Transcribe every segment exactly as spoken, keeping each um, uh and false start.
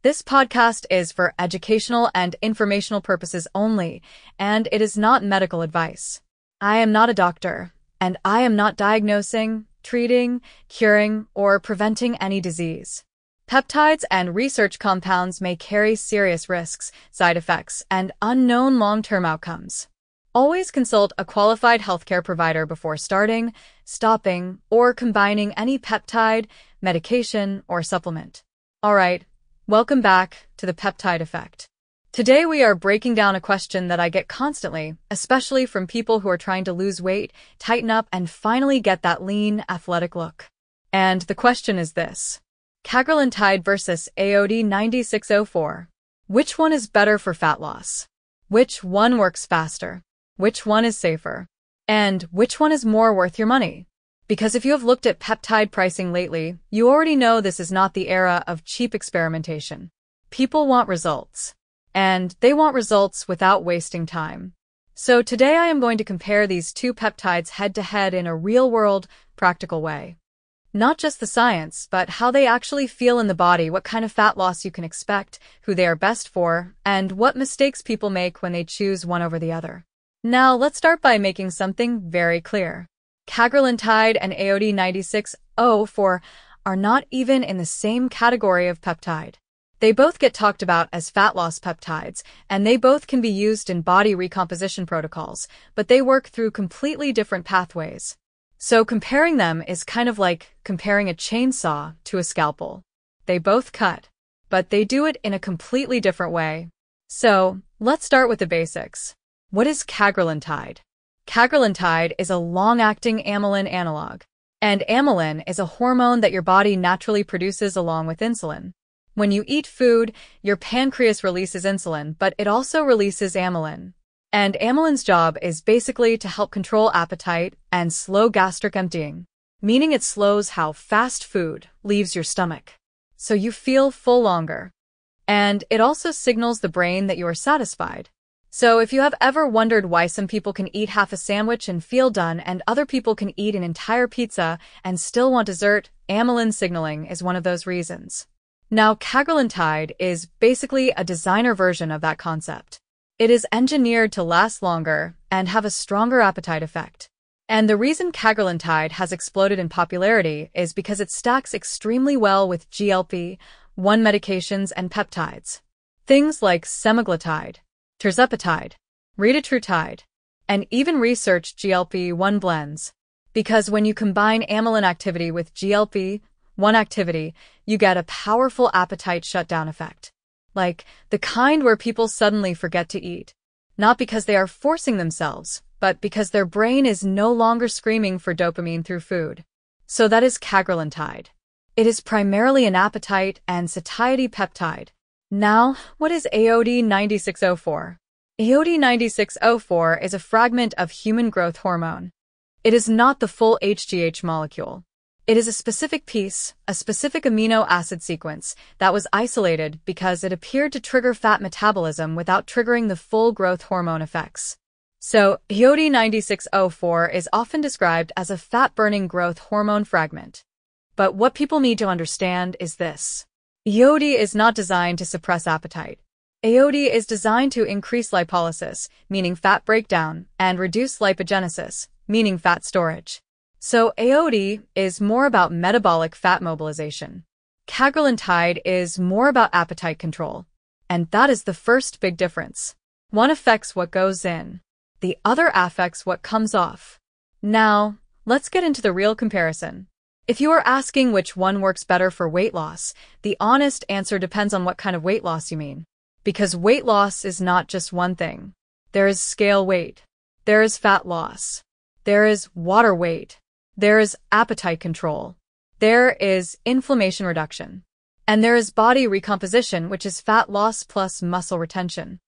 This podcast is for educational and informational purposes only, and it is not medical advice. I am not a doctor, and I am not diagnosing, treating, curing, or preventing any disease. Peptides and research compounds may carry serious risks, side effects, and unknown long-term outcomes. Always consult a qualified healthcare provider before starting, stopping, or combining any peptide, medication, or supplement. All right, welcome back to the peptide effect. Today we are breaking down a question that I get constantly, especially from people who are trying to lose weight, tighten up, and finally get that lean, athletic look. And the question is this: cagrilintide versus A O D ninety-six oh four. Which one is better for fat loss? Which one works faster? Which one is safer? And which one is more worth your money? Because if you have looked at peptide pricing lately, you already know this is not the era of cheap experimentation. People want results. And they want results without wasting time. So today I am going to compare these two peptides head-to-head in a real-world, practical way. Not just the science, but how they actually feel in the body, what kind of fat loss you can expect, who they are best for, and what mistakes people make when they choose one over the other. Now, let's start by making something very clear. Cagrilintide and A O D ninety-six oh four are not even in the same category of peptide. They both get talked about as fat loss peptides, and they both can be used in body recomposition protocols, but they work through completely different pathways. So comparing them is kind of like comparing a chainsaw to a scalpel. They both cut, but they do it in a completely different way. So, let's start with the basics. What is cagrilintide? Cagrilintide is a long-acting amylin analog, and amylin is a hormone that your body naturally produces along with insulin. When you eat food, your pancreas releases insulin, but it also releases amylin. And amylin's job is basically to help control appetite and slow gastric emptying, meaning it slows how fast food leaves your stomach, so you feel full longer. And it also signals the brain that you are satisfied. So if you have ever wondered why some people can eat half a sandwich and feel done and other people can eat an entire pizza and still want dessert, amylin signaling is one of those reasons. Now, cagrilintide is basically a designer version of that concept. It is engineered to last longer and have a stronger appetite effect. And the reason cagrilintide has exploded in popularity is because it stacks extremely well with G L P one medications and peptides. Things like semaglutide, tirzepatide, retatrutide, and even research G L P one blends. Because when you combine amylin activity with G L P one activity, you get a powerful appetite shutdown effect. Like the kind where people suddenly forget to eat. Not because they are forcing themselves, but because their brain is no longer screaming for dopamine through food. So that is cagrilintide. It is primarily an appetite and satiety peptide. Now, what is A O D ninety-six oh four? A O D ninety-six oh four is a fragment of human growth hormone. It is not the full H G H molecule. It is a specific piece, a specific amino acid sequence, that was isolated because it appeared to trigger fat metabolism without triggering the full growth hormone effects. So, A O D ninety-six oh four is often described as a fat-burning growth hormone fragment. But what people need to understand is this. A O D is not designed to suppress appetite. A O D is designed to increase lipolysis, meaning fat breakdown, and reduce lipogenesis, meaning fat storage. So A O D is more about metabolic fat mobilization. Cagrilintide is more about appetite control. And that is the first big difference. One affects what goes in. The other affects what comes off. Now, let's get into the real comparison. If you are asking which one works better for weight loss, the honest answer depends on what kind of weight loss you mean. Because weight loss is not just one thing. There is scale weight. There is fat loss. There is water weight. There is appetite control. There is inflammation reduction. And there is body recomposition, which is fat loss plus muscle retention.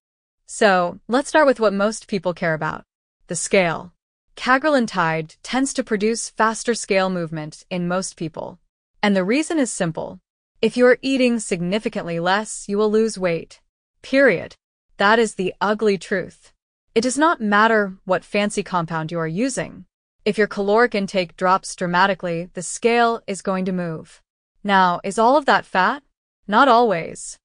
So, let's start with what most people care about. The scale. Cagrilintide tends to produce faster scale movement in most people. And the reason is simple. If you are eating significantly less, you will lose weight. Period. That is the ugly truth. It does not matter what fancy compound you are using. If your caloric intake drops dramatically, the scale is going to move. Now, is all of that fat? Not always.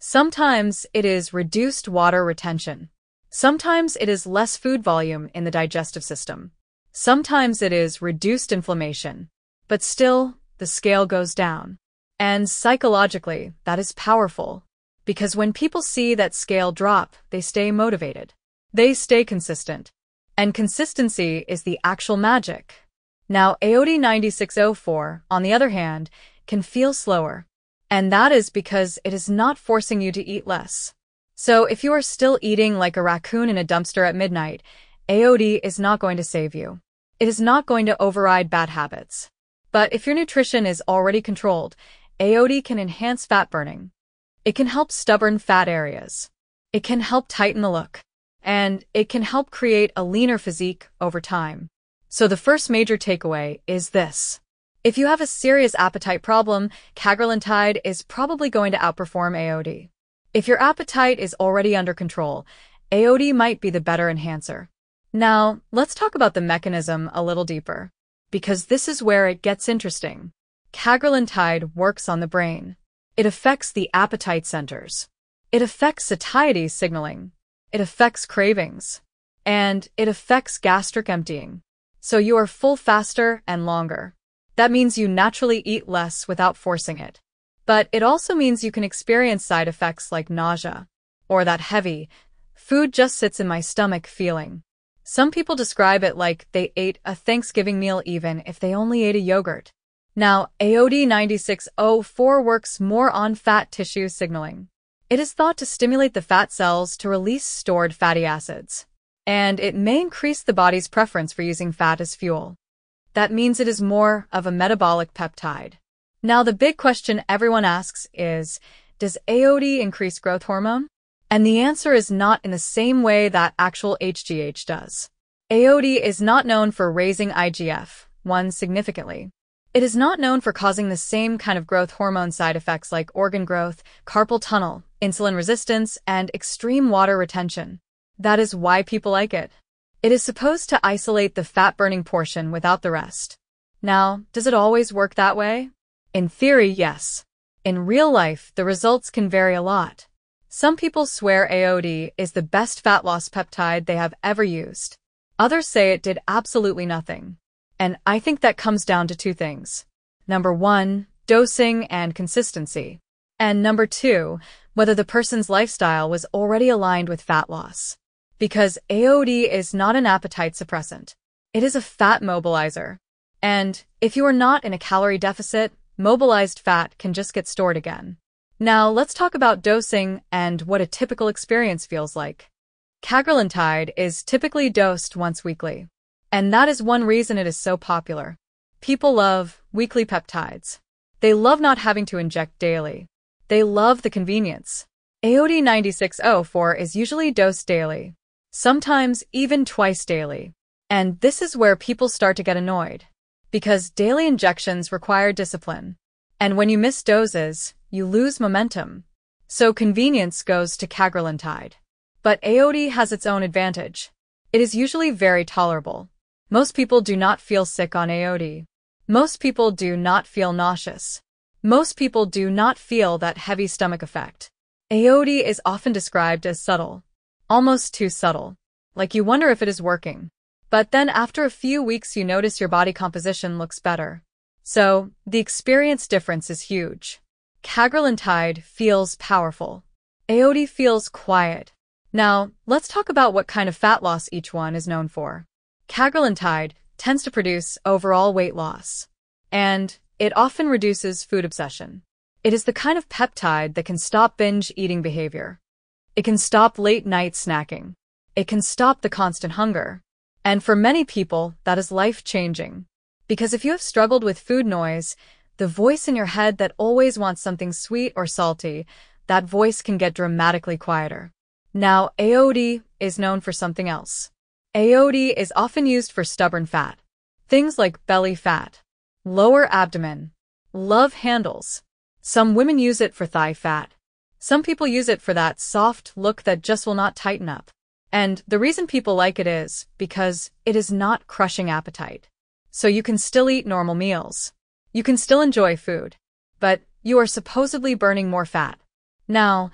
Sometimes it is reduced water retention. Sometimes it is less food volume in the digestive system. Sometimes it is reduced inflammation. But still, the scale goes down. And psychologically, that is powerful. Because when people see that scale drop, they stay motivated. They stay consistent. And consistency is the actual magic. Now, A O D ninety-six oh four, on the other hand, can feel slower. And that is because it is not forcing you to eat less. So if you are still eating like a raccoon in a dumpster at midnight, A O D is not going to save you. It is not going to override bad habits. But if your nutrition is already controlled, A O D can enhance fat burning. It can help stubborn fat areas. It can help tighten the look. And it can help create a leaner physique over time. So the first major takeaway is this. If you have a serious appetite problem, cagrilintide is probably going to outperform A O D. If your appetite is already under control, A O D might be the better enhancer. Now, let's talk about the mechanism a little deeper, because this is where it gets interesting. Cagrilintide works on the brain. It affects the appetite centers. It affects satiety signaling. It affects cravings. And it affects gastric emptying. So you are full faster and longer. That means you naturally eat less without forcing it. But it also means you can experience side effects like nausea, or that heavy, food just sits in my stomach feeling. Some people describe it like they ate a Thanksgiving meal even if they only ate a yogurt. Now, A O D ninety-six oh four works more on fat tissue signaling. It is thought to stimulate the fat cells to release stored fatty acids. And it may increase the body's preference for using fat as fuel. That means it is more of a metabolic peptide. Now, the big question everyone asks is, does A O D increase growth hormone? And the answer is not in the same way that actual H G H does. A O D is not known for raising I G F one significantly. It is not known for causing the same kind of growth hormone side effects like organ growth, carpal tunnel, insulin resistance, and extreme water retention. That is why people like it. It is supposed to isolate the fat-burning portion without the rest. Now, does it always work that way? In theory, yes. In real life, the results can vary a lot. Some people swear A O D is the best fat loss peptide they have ever used. Others say it did absolutely nothing. And I think that comes down to two things. Number one, dosing and consistency. And number two, whether the person's lifestyle was already aligned with fat loss. Because A O D is not an appetite suppressant. It is a fat mobilizer. And if you are not in a calorie deficit, mobilized fat can just get stored again. Now, let's talk about dosing and what a typical experience feels like. Cagrilintide is typically dosed once weekly. And that is one reason it is so popular. People love weekly peptides. They love not having to inject daily. They love the convenience. A O D ninety-six oh four is usually dosed daily. Sometimes even twice daily. And this is where people start to get annoyed. Because daily injections require discipline. And when you miss doses, you lose momentum. So convenience goes to cagrilintide. But A O D has its own advantage. It is usually very tolerable. Most people do not feel sick on A O D. Most people do not feel nauseous. Most people do not feel that heavy stomach effect. A O D is often described as subtle. Almost too subtle. Like you wonder if it is working. But then after a few weeks you notice your body composition looks better. So, the experience difference is huge. Cagrilintide feels powerful. A O D feels quiet. Now, let's talk about what kind of fat loss each one is known for. Cagrilintide tends to produce overall weight loss. And it often reduces food obsession. It is the kind of peptide that can stop binge eating behavior. It can stop late-night snacking. It can stop the constant hunger. And for many people, that is life-changing. Because if you have struggled with food noise, the voice in your head that always wants something sweet or salty, that voice can get dramatically quieter. Now, A O D is known for something else. A O D is often used for stubborn fat. Things like belly fat, lower abdomen, love handles. Some women use it for thigh fat. Some people use it for that soft look that just will not tighten up. And the reason people like it is because it is not crushing appetite. So you can still eat normal meals. You can still enjoy food. But you are supposedly burning more fat. Now,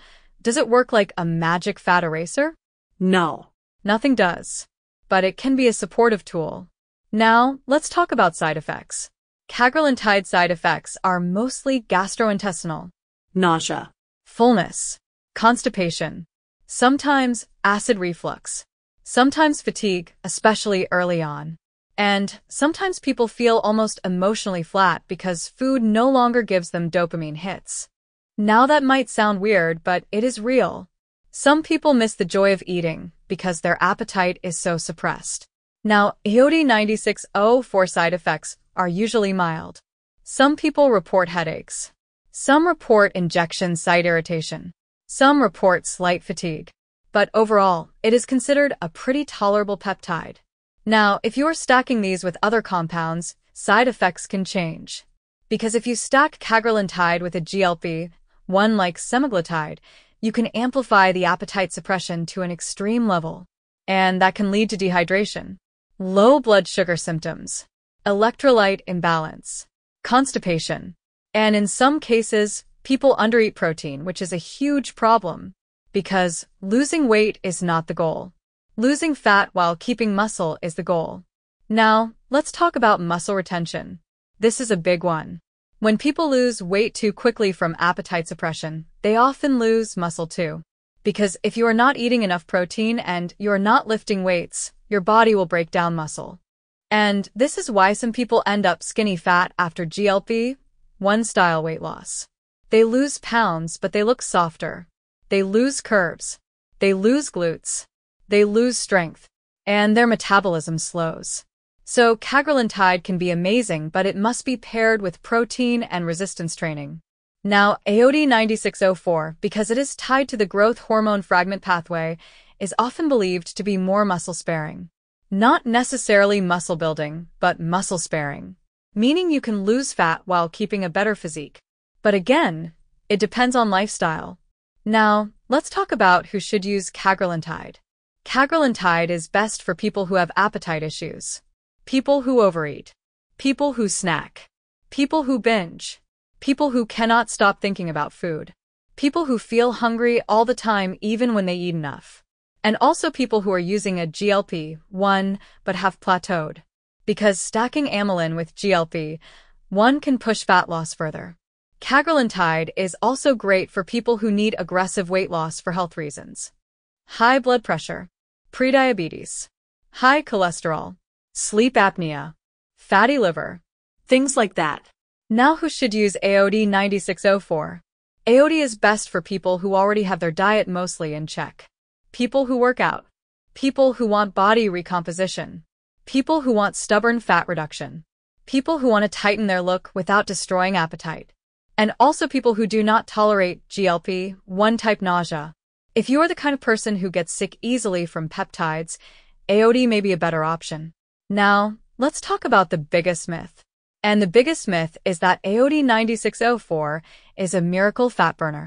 Does it work like a magic fat eraser? No. Nothing does. But it can be a supportive tool. Now, let's talk about side effects. Cagrilintide side effects are mostly gastrointestinal. Nausea. Fullness. Constipation. Sometimes acid reflux. Sometimes fatigue, especially early on. And sometimes people feel almost emotionally flat because food no longer gives them dopamine hits. Now that might sound weird, but it is real. Some people miss the joy of eating because their appetite is so suppressed. Now, A O D nine six zero four side effects are usually mild. Some people report headaches. Some report injection site irritation. Some report slight fatigue. But overall, it is considered a pretty tolerable peptide. Now, if you're stacking these with other compounds, side effects can change. Because if you stack cagrilintide with a G L P one like semaglutide, you can amplify the appetite suppression to an extreme level. And that can lead to dehydration, low blood sugar symptoms, electrolyte imbalance, constipation, and in some cases, people undereat protein, which is a huge problem. Because losing weight is not the goal. Losing fat while keeping muscle is the goal. Now, let's talk about muscle retention. This is a big one. When people lose weight too quickly from appetite suppression, they often lose muscle too. Because if you are not eating enough protein and you are not lifting weights, your body will break down muscle. And this is why some people end up skinny fat after G L P one style weight loss. They lose pounds, but they look softer. They lose curves. They lose glutes. They lose strength. And their metabolism slows. So cagrilintide can be amazing, but it must be paired with protein and resistance training. Now, A O D nine six zero four, because it is tied to the growth hormone fragment pathway, is often believed to be more muscle-sparing. Not necessarily muscle-building, but muscle-sparing. Meaning you can lose fat while keeping a better physique. But again, it depends on lifestyle. Now, let's talk about who should use cagrilintide. Cagrilintide is best for people who have appetite issues, people who overeat, people who snack, people who binge, people who cannot stop thinking about food, people who feel hungry all the time even when they eat enough, and also people who are using a G L P one but have plateaued. Because stacking amylin with G L P one can push fat loss further. Cagrilintide is also great for people who need aggressive weight loss for health reasons. High blood pressure, prediabetes, high cholesterol, sleep apnea, fatty liver, Things like that. Now who should use A O D nine six zero four? A O D is best for people who already have their diet mostly in check. People who work out. People who want body recomposition. People who want stubborn fat reduction. People who want to tighten their look without destroying appetite. And also people who do not tolerate G L P one type nausea. If you are the kind of person who gets sick easily from peptides, A O D may be a better option. Now, let's talk about the biggest myth. And the biggest myth is that A O D nine six zero four is a miracle fat burner.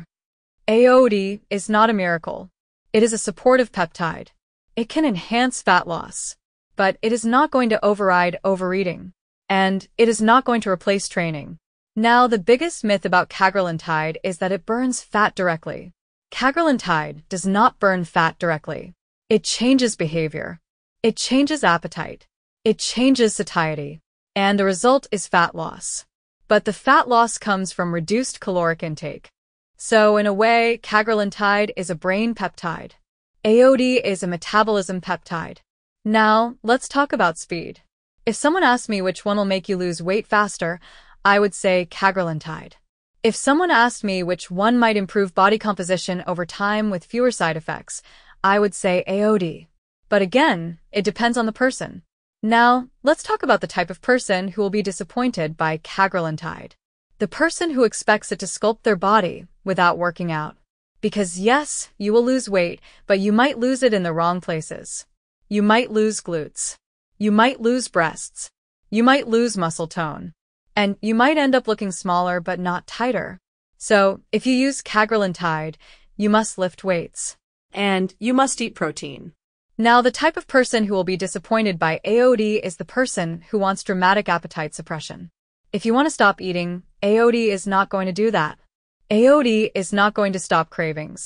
A O D is not a miracle. It is a supportive peptide. It can enhance fat loss. But it is not going to override overeating. And it is not going to replace training. Now, the biggest myth about cagrilintide is that it burns fat directly. Cagrilintide does not burn fat directly. It changes behavior. It changes appetite. It changes satiety. And the result is fat loss. But the fat loss comes from reduced caloric intake. So, in a way, cagrilintide is a brain peptide. A O D is a metabolism peptide. Now, let's talk about speed. If someone asked me which one will make you lose weight faster, I would say cagrilintide. If someone asked me which one might improve body composition over time with fewer side effects, I would say A O D. But again, it depends on the person. Now, let's talk about the type of person who will be disappointed by cagrilintide. The person who expects it to sculpt their body without working out. Because yes, you will lose weight, but you might lose it in the wrong places. You might lose glutes. You might lose breasts. You might lose muscle tone. And you might end up looking smaller but not tighter. So, if you use cagrilintide, you must lift weights. And you must eat protein. Now, the type of person who will be disappointed by A O D is the person who wants dramatic appetite suppression. If you want to stop eating, A O D is not going to do that. A O D is not going to stop cravings.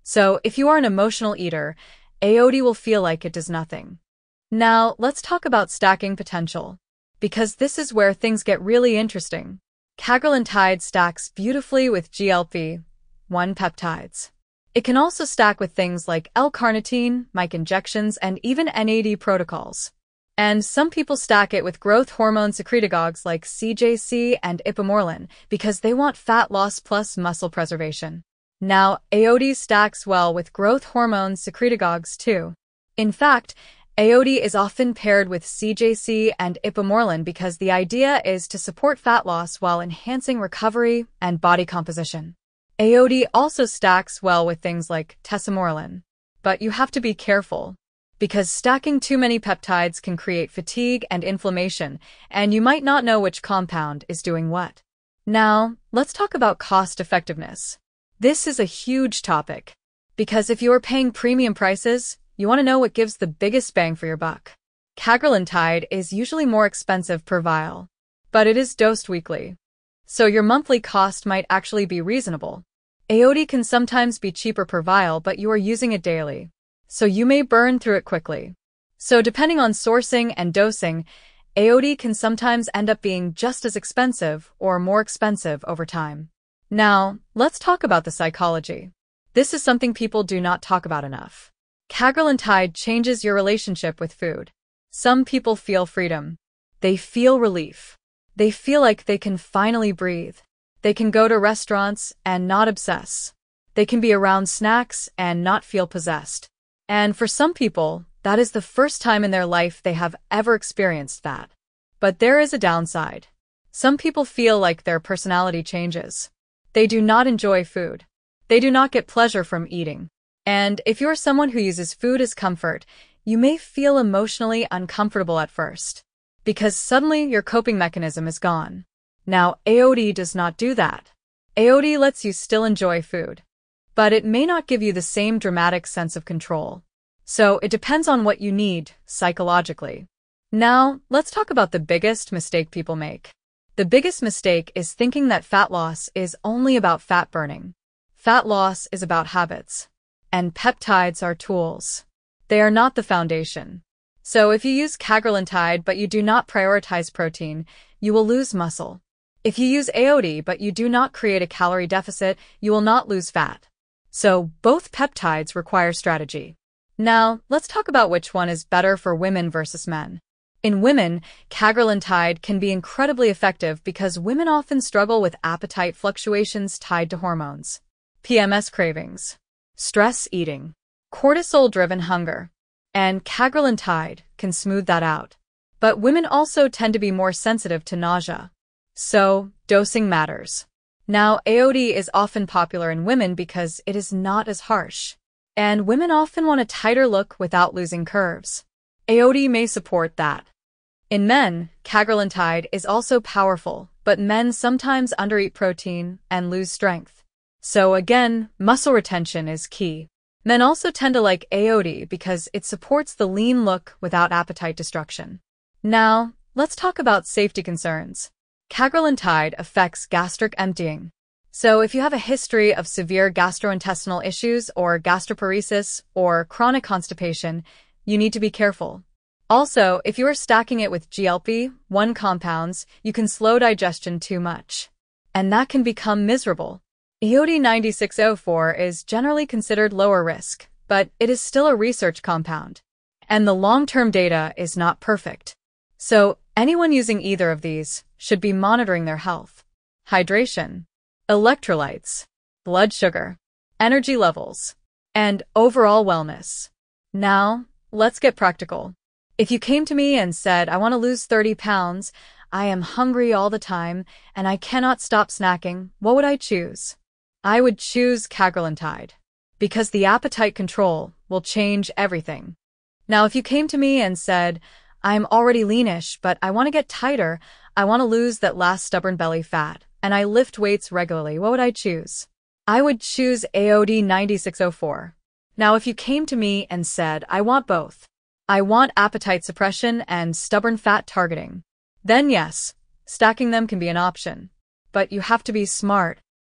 So if you are an emotional eater, A O D will feel like it does nothing. Now, let's talk about stacking potential, because this is where things get really interesting. Cagrilintide stacks beautifully with G L P one peptides. It can also stack with things like L-carnitine, mic injections, and even N A D protocols. And some people stack it with growth hormone secretagogues like C J C and ipamorelin because they want fat loss plus muscle preservation. Now, A O D stacks well with growth hormone secretagogues too. In fact, A O D is often paired with C J C and ipamorelin because the idea is to support fat loss while enhancing recovery and body composition. A O D also stacks well with things like tesamorelin. But you have to be careful, because stacking too many peptides can create fatigue and inflammation, and you might not know which compound is doing what. Now, let's talk about cost effectiveness. This is a huge topic, because if you are paying premium prices, you want to know what gives the biggest bang for your buck. Cagrilintide is usually more expensive per vial, but it is dosed weekly, so your monthly cost might actually be reasonable. A O D can sometimes be cheaper per vial, but you are using it daily, so you may burn through it quickly. So depending on sourcing and dosing, A O D can sometimes end up being just as expensive or more expensive over time. Now, let's talk about the psychology. This is something people do not talk about enough. Cagrilintide changes your relationship with food. Some people feel freedom. They feel relief. They feel like they can finally breathe. They can go to restaurants and not obsess. They can be around snacks and not feel possessed. And for some people, that is the first time in their life they have ever experienced that. But there is a downside. Some people feel like their personality changes. They do not enjoy food. They do not get pleasure from eating. And if you're someone who uses food as comfort, you may feel emotionally uncomfortable at first, because suddenly your coping mechanism is gone. Now, A O D does not do that. A O D lets you still enjoy food, but it may not give you the same dramatic sense of control. So it depends on what you need psychologically. Now, let's talk about the biggest mistake people make. The biggest mistake is thinking that fat loss is only about fat burning. Fat loss is about habits, and peptides are tools. They are not the foundation. So if you use cagrilintide but you do not prioritize protein, you will lose muscle. If you use A O D but you do not create a calorie deficit, you will not lose fat. So both peptides require strategy. Now, let's talk about which one is better for women versus men. In women, cagrilintide can be incredibly effective because women often struggle with appetite fluctuations tied to hormones, P M S cravings, stress eating, cortisol-driven hunger, and cagrilintide can smooth that out. But women also tend to be more sensitive to nausea. So, dosing matters. Now, A O D is often popular in women because it is not as harsh, and women often want a tighter look without losing curves. A O D may support that. In men, cagrilintide is also powerful, but men sometimes undereat protein and lose strength. So again, muscle retention is key. Men also tend to like A O D because it supports the lean look without appetite destruction. Now, let's talk about safety concerns. Cagrilintide affects gastric emptying. So if you have a history of severe gastrointestinal issues or gastroparesis or chronic constipation, you need to be careful. Also, if you are stacking it with G L P one compounds, you can slow digestion too much, and that can become miserable. A O D nine six zero four is generally considered lower risk, but it is still a research compound, and the long-term data is not perfect. So, anyone using either of these should be monitoring their health, hydration, electrolytes, blood sugar, energy levels, and overall wellness. Now, let's get practical. If you came to me and said, I want to lose thirty pounds, I am hungry all the time, and I cannot stop snacking, what would I choose? I would choose cagrilintide, because the appetite control will change everything. Now, if you came to me and said, I'm already leanish, but I want to get tighter, I want to lose that last stubborn belly fat, and I lift weights regularly, what would I choose? I would choose A O D nine six zero four. Now, if you came to me and said, I want both, I want appetite suppression and stubborn fat targeting, then yes, stacking them can be an option. But you have to be smart,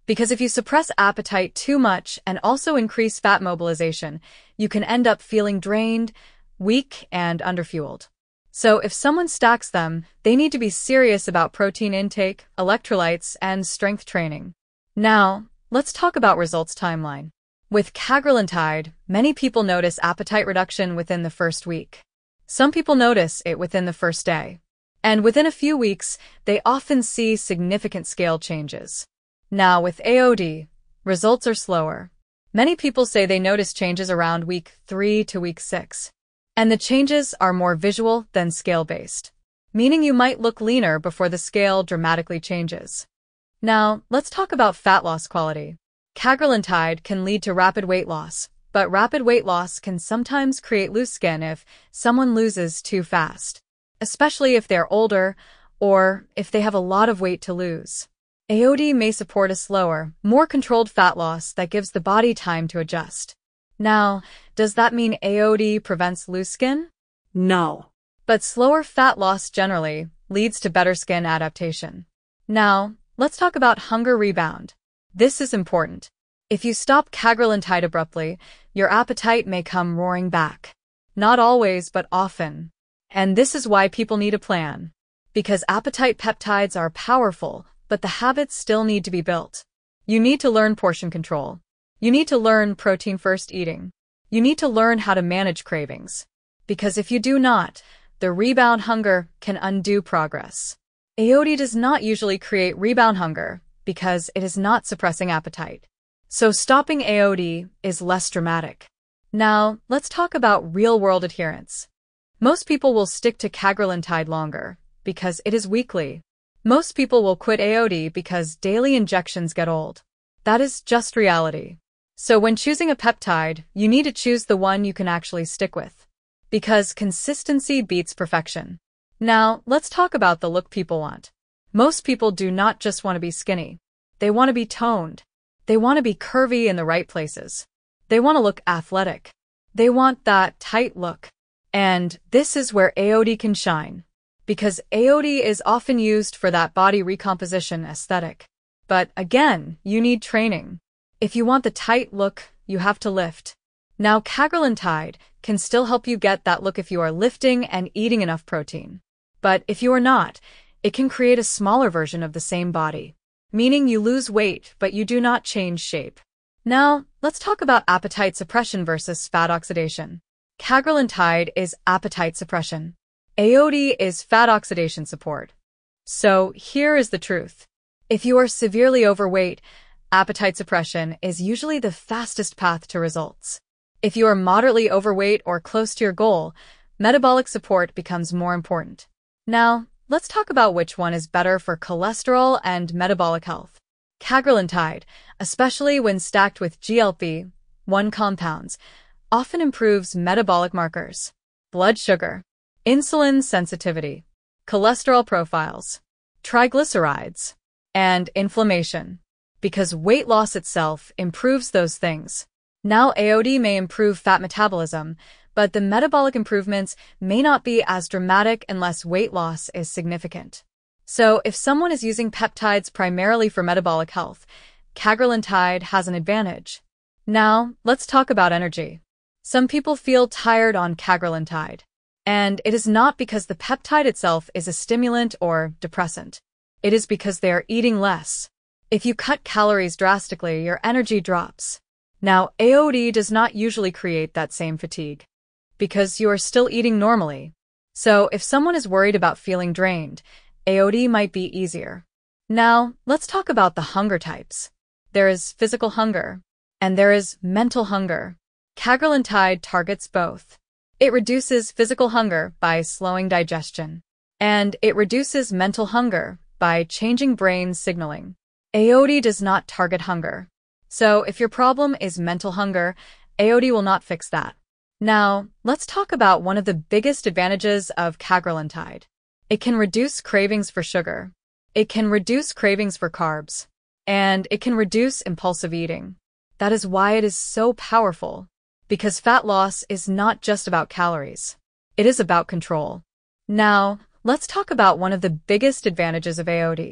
Because if you suppress appetite too much and also increase fat mobilization, you can end up feeling drained, weak, and underfueled. So if someone stacks them, they need to be serious about protein intake, electrolytes, and strength training. Now, let's talk about results timeline. With cagrilintide, many people notice appetite reduction within the first week. Some people notice it within the first day. And within a few weeks, they often see significant scale changes. Now, with A O D, results are slower. Many people say they notice changes around week three to week six. And the changes are more visual than scale-based, meaning you might look leaner before the scale dramatically changes. Now, let's talk about fat loss quality. Cagrilintide can lead to rapid weight loss, but rapid weight loss can sometimes create loose skin if someone loses too fast, especially if they're older or if they have a lot of weight to lose. A O D may support a slower, more controlled fat loss that gives the body time to adjust. Now, does that mean A O D prevents loose skin? No. But slower fat loss generally leads to better skin adaptation. Now, let's talk about hunger rebound. This is important. If you stop cagrilintide abruptly, your appetite may come roaring back. Not always, but often. And this is why people need a plan. Because appetite peptides are powerful, but the habits still need to be built. You need to learn portion control. You need to learn protein-first eating. You need to learn how to manage cravings. Because if you do not, the rebound hunger can undo progress. A O D does not usually create rebound hunger because it is not suppressing appetite. So stopping A O D is less dramatic. Now, let's talk about real-world adherence. Most people will stick to cagrilintide longer because it is weekly. Most people will quit A O D because daily injections get old. That is just reality. So when choosing a peptide, you need to choose the one you can actually stick with. Because consistency beats perfection. Now, let's talk about the look people want. Most people do not just want to be skinny. They want to be toned. They want to be curvy in the right places. They want to look athletic. They want that tight look. And this is where A O D can shine. Because A O D is often used for that body recomposition aesthetic. But again, you need training. If you want the tight look, you have to lift. Now, cagrilintide can still help you get that look if you are lifting and eating enough protein. But if you are not, it can create a smaller version of the same body, meaning you lose weight but you do not change shape. Now, let's talk about appetite suppression versus fat oxidation. Cagrilintide is appetite suppression. A O D is fat oxidation support. So here is the truth. If you are severely overweight, appetite suppression is usually the fastest path to results. If you are moderately overweight or close to your goal, metabolic support becomes more important. Now, let's talk about which one is better for cholesterol and metabolic health. Cagrilintide, especially when stacked with G L P one compounds, often improves metabolic markers, blood sugar, insulin sensitivity, cholesterol profiles, triglycerides, and inflammation. Because weight loss itself improves those things. Now A O D may improve fat metabolism, but the metabolic improvements may not be as dramatic unless weight loss is significant. So if someone is using peptides primarily for metabolic health, cagrilintide has an advantage. Now, let's talk about energy. Some people feel tired on cagrilintide. And it is not because the peptide itself is a stimulant or depressant. It is because they are eating less. If you cut calories drastically, your energy drops. Now, A O D does not usually create that same fatigue, because you are still eating normally. So if someone is worried about feeling drained, A O D might be easier. Now, let's talk about the hunger types. There is physical hunger, and there is mental hunger. Cagrilintide targets both. It reduces physical hunger by slowing digestion, and it reduces mental hunger by changing brain signaling. A O D does not target hunger. So if your problem is mental hunger, A O D will not fix that. Now, let's talk about one of the biggest advantages of cagrilintide. It can reduce cravings for sugar. It can reduce cravings for carbs. And it can reduce impulsive eating. That is why it is so powerful. Because fat loss is not just about calories. It is about control. Now, let's talk about one of the biggest advantages of A O D.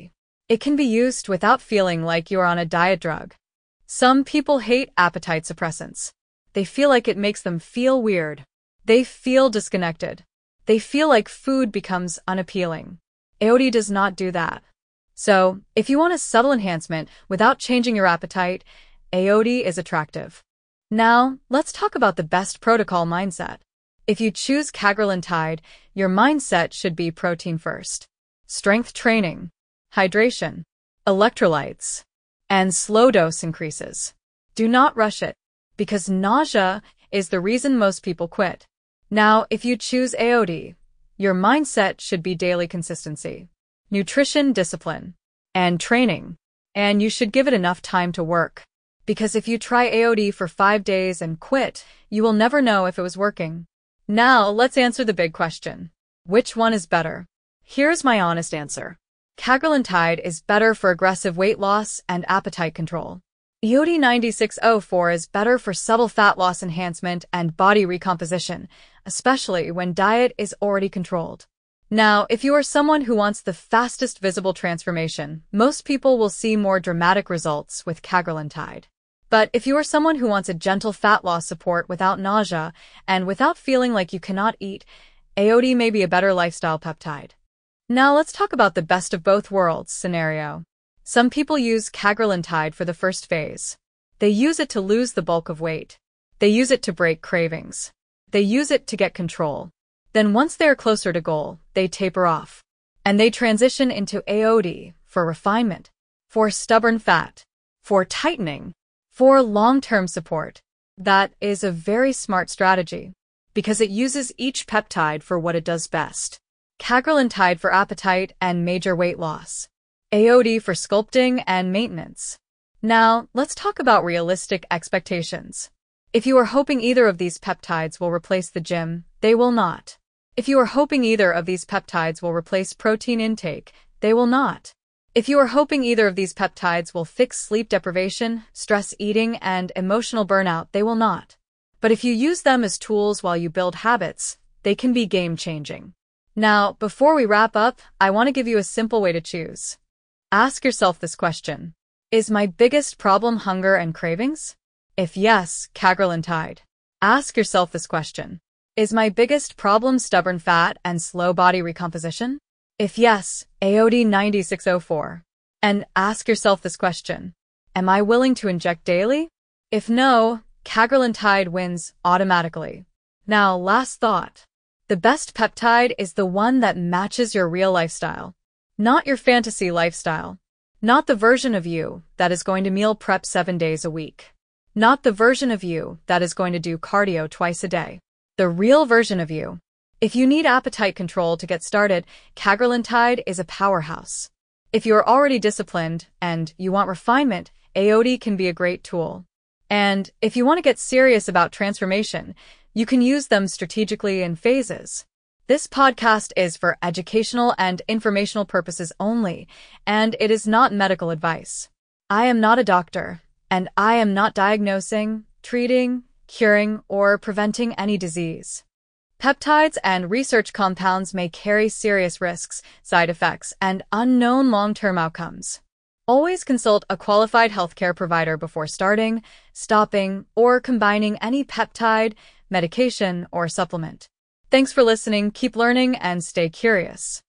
It can be used without feeling like you are on a diet drug. Some people hate appetite suppressants. They feel like it makes them feel weird. They feel disconnected. They feel like food becomes unappealing. A O D does not do that. So, if you want a subtle enhancement without changing your appetite, A O D is attractive. Now, let's talk about the best protocol mindset. If you choose cagrilintide, your mindset should be protein first. Strength training, hydration, electrolytes, and slow dose increases. Do not rush it, because nausea is the reason most people quit. Now, if you choose A O D, your mindset should be daily consistency, nutrition discipline, and training. And you should give it enough time to work. Because if you try A O D for five days and quit, you will never know if it was working. Now, let's answer the big question. Which one is better? Here's my honest answer. Cagrilintide is better for aggressive weight loss and appetite control. E O D ninety-six oh four is better for subtle fat loss enhancement and body recomposition, especially when diet is already controlled. Now, if you are someone who wants the fastest visible transformation, most people will see more dramatic results with cagrilintide. But if you are someone who wants a gentle fat loss support without nausea and without feeling like you cannot eat, A O D may be a better lifestyle peptide. Now let's talk about the best of both worlds scenario. Some people use cagrilintide for the first phase. They use it to lose the bulk of weight. They use it to break cravings. They use it to get control. Then once they are closer to goal, they taper off. And they transition into A O D for refinement, for stubborn fat, for tightening, for long-term support. That is a very smart strategy, because it uses each peptide for what it does best. Cagrilintide for appetite and major weight loss. A O D for sculpting and maintenance. Now, let's talk about realistic expectations. If you are hoping either of these peptides will replace the gym, they will not. If you are hoping either of these peptides will replace protein intake, they will not. If you are hoping either of these peptides will fix sleep deprivation, stress eating, and emotional burnout, they will not. But if you use them as tools while you build habits, they can be game-changing. Now, before we wrap up, I want to give you a simple way to choose. Ask yourself this question. Is my biggest problem hunger and cravings? If yes, cagrilintide. Ask yourself this question. Is my biggest problem stubborn fat and slow body recomposition? If yes, A O D ninety-six oh four. And ask yourself this question. Am I willing to inject daily? If no, cagrilintide wins automatically. Now, last thought. The best peptide is the one that matches your real lifestyle. Not your fantasy lifestyle. Not the version of you that is going to meal prep seven days a week. Not the version of you that is going to do cardio twice a day. The real version of you. If you need appetite control to get started, cagrilintide is a powerhouse. If you are already disciplined and you want refinement, A O D can be a great tool. And if you want to get serious about transformation, you can use them strategically in phases. This podcast is for educational and informational purposes only, and it is not medical advice. I am not a doctor, and I am not diagnosing, treating, curing, or preventing any disease. Peptides and research compounds may carry serious risks, side effects, and unknown long-term outcomes. Always consult a qualified healthcare provider before starting, stopping, or combining any peptide, medication, or supplement. Thanks for listening, keep learning, and stay curious.